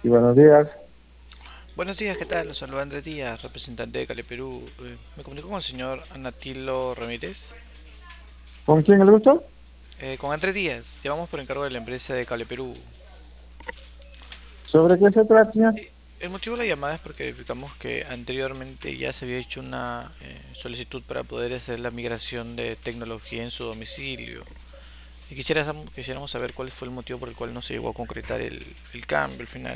Y buenos días. Buenos días, ¿qué tal? Los saluda Andrés Díaz, representante de Cali, Perú. Me comunico con el señor Anatilo Ramírez. ¿Con quién el gusto? Con Andrés Díaz, llevamos por encargo de la empresa de Cali, Perú. ¿Sobre qué se trata, señor? El motivo de la llamada es porque verificamos que anteriormente ya se había hecho una solicitud para poder hacer la migración de tecnología en su domicilio. Y quisiéramos saber cuál fue el motivo por el cual no se llegó a concretar el cambio al final.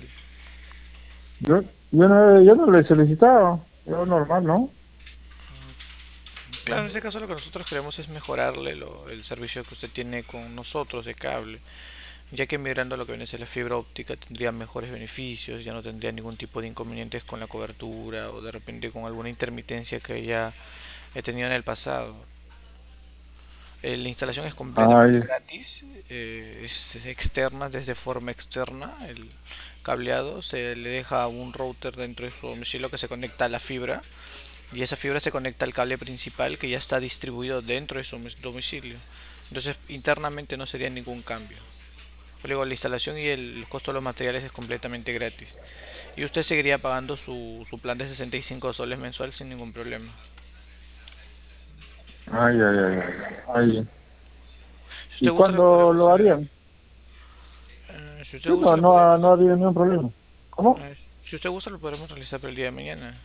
Yo no lo he solicitado. Yo normal, ¿no? Claro, en este caso lo que nosotros queremos es mejorarle el servicio que usted tiene con nosotros de cable, ya que migrando a lo que viene a ser la fibra óptica tendría mejores beneficios, ya no tendría ningún tipo de inconvenientes con la cobertura o de repente con alguna intermitencia que ya he tenido en el pasado. La instalación es completamente Ay, gratis, es externa, desde forma externa. El cableado se le deja un router dentro de su domicilio que se conecta a la fibra y esa fibra se conecta al cable principal que ya está distribuido dentro de su domicilio. Entonces internamente no sería ningún cambio. Luego la instalación y el costo de los materiales es completamente gratis. Y usted seguiría pagando su plan de 65 soles mensual sin ningún problema. ay, ay, ay, ay. Ay. Si usted ¿Y gusta, le cuándo podremos lo hacer. harían? Si usted Sí, gusta, no, le no ha podremos. habido ningún problema. ¿Cómo? Si usted gusta, lo podremos realizar para el día de mañana.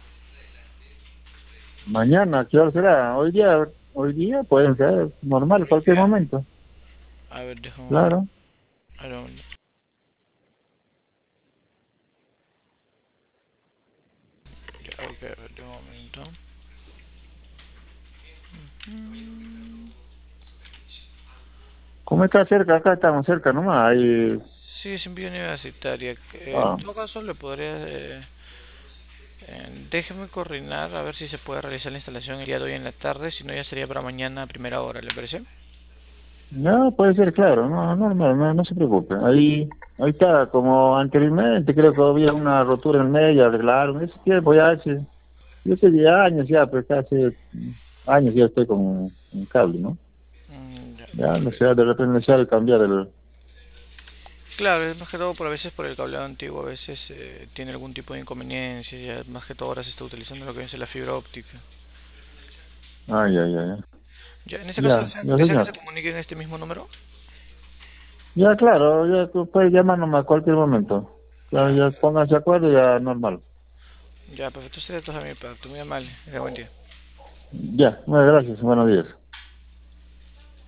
Mañana, ¿qué hora será? Hoy día puede ser normal, Hoy cualquier día. momento. A ver, déjame. Claro. A ver, ok, a ver, de un momento. ¿Cómo está cerca? Acá estamos cerca nomás. Ahí, Sí, es en vía universitaria. En ah, todo caso, le podría. Déjeme coordinar a ver si se puede realizar la instalación el día de hoy en la tarde. Si no, ya sería para mañana a primera hora, ¿le parece? no, puede ser, claro. No, normal, no se preocupe. Ahí está, como anteriormente, creo que había una rotura en el medio, arreglaron. Ese tiempo ya hace. Yo tenía años ya, pues hace años ya estoy con un cable, ¿no? Ya, Ya, no sé, perfecto. de repente necesario cambiar el... Claro, es más que todo por a veces por el cableado antiguo, a veces tiene algún tipo de inconveniencia, ya más que todo ahora se está utilizando lo que es la fibra óptica. Ay, ay, ay, ay. Ya, en este caso, Ya, ¿desea, ya, desea que señor. se comunique en este mismo número? Ya, claro, ya tú puedes llamarnos a cualquier momento. Ya, Ya, ya pónganse de acuerdo, ya normal. ya, perfecto, sería todo de mi parte, muy amable, que buen día. Ya, muchas gracias, buenos días.